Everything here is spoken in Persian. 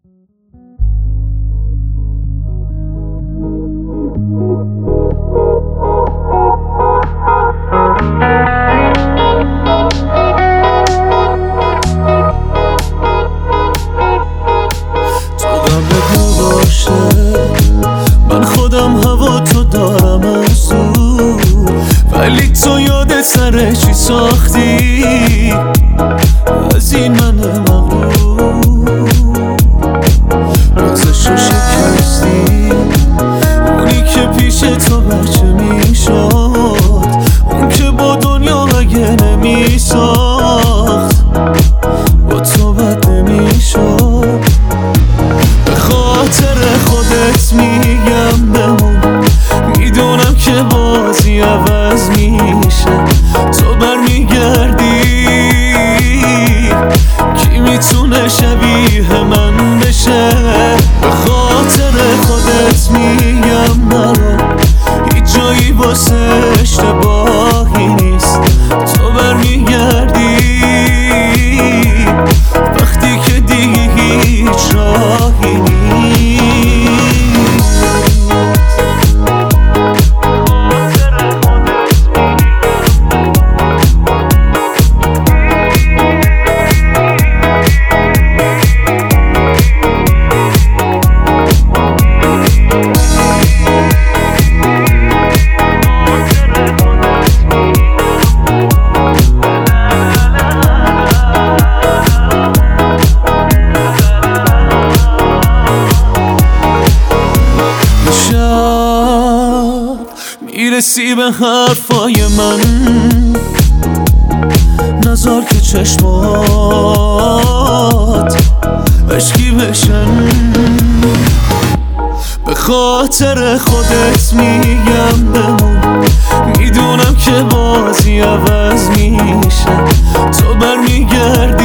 من خودم هوا تو دارم از دور، ولی تو یاد سر چی ساختی از این من مغرور. رازشو شکستی، اونی که پیش تو بچه میشد، اون که با دنیا اگه نمیساخت با تو بد نمیشد. به خاطر خودت میگم بمون، میدونم که بازی عوض میشه، تو برمیگردی کی میتونه شبیه من بشه. به خاطر خودت میگم نرو، هیچ جایی واسه اشتباهی نیست، تو برمیگردی وقتی که دیگه هیچ راهی نیست. میرسی به حرفای من، نذار که چشمات عشقی بشن. به خاطر خودت میگم بمون، میدونم که بازی عوض میشه، تو برمیگردی